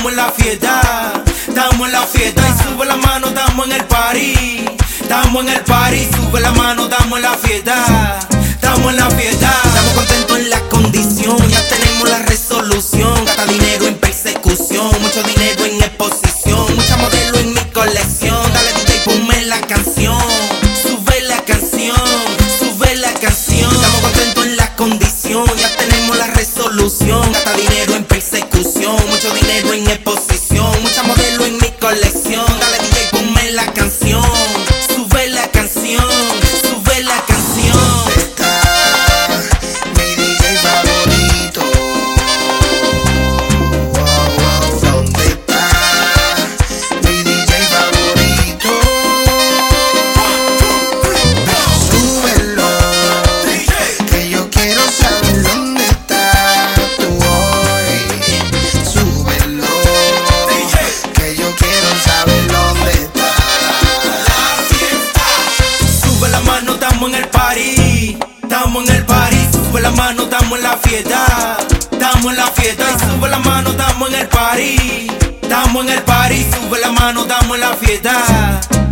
estamos en la fiesta. Estamos en la fiesta y sube la mano, estamos en el party. Estamos en el party, sube la mano, estamos en la fiesta. Estamos en la fiesta. Estamos contentos en la condición, ya tenemos la resolución. Gasta dinero en persecución, mucho dinero en exposición, mucha modelo en mi colección. Dale DJ, ponme la canción, sube la canción, sube la canción. Estamos contentos en la condición, ya tenemos la resolución. Gasta dinero en persecución, mucho dinero en exposición, mucha modelo en mi colección. Dale DJ, ponme la canción, sube la canción, sube la canción. ¿Dónde está mi DJ favorito? ¿Dónde está mi DJ favorito? Súbelo, que yo quiero saber dónde estás tú hoy. Súbelo, que yo quiero saber dónde estás. Sube la mano, estamos en el party. Estamos en el party, sube la mano, estamos en la fiesta. Estamos en la fiesta y sube la mano, estamos en el party. Estamos en el party, sube la mano, estamos en la fiesta.